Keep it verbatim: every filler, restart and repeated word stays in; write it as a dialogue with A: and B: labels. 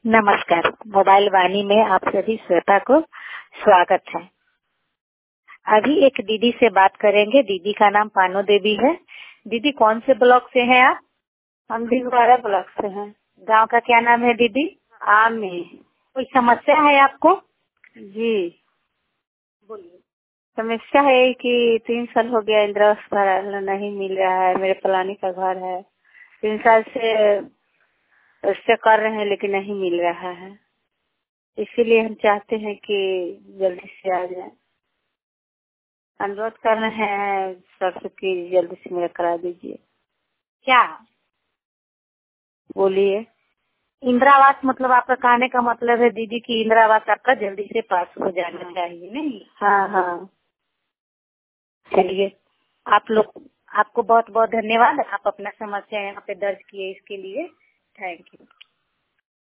A: नमस्कार। मोबाइल वाणी में आप सभी श्रोता को स्वागत है। अभी एक दीदी से बात करेंगे। दीदी का नाम पानो देवी है। दीदी कौन से ब्लॉक से हैं आप?
B: हम भिलवाड़ा ब्लॉक से हैं।
A: गांव का क्या नाम है दीदी?
B: आमी।
A: कोई समस्या है आपको?
B: जी,
A: बोलिए।
B: समस्या है कि तीन साल हो गया इंदिरा आवास भरा नहीं मिल रहा है। मेरे पलानी का घर है, तीन साल से उससे कर रहे हैं लेकिन नहीं मिल रहा है। इसीलिए हम चाहते हैं कि जल्दी से आ जाए। अनुरोध कर रहे हैं सर से कि जल्दी से मेरा करा दीजिए।
A: क्या
B: बोलिए।
A: इंदिरा आवास मतलब आपका कहने का मतलब है दीदी की इंदिरा आवास आपका जल्दी से पास हो जाना चाहिए, नहीं?
B: हाँ हाँ,
A: चलिए, आप लोग आपको बहुत बहुत धन्यवाद। आप अपना समस्या यहाँ पे दर्ज किए, इसके लिए थैंक यू।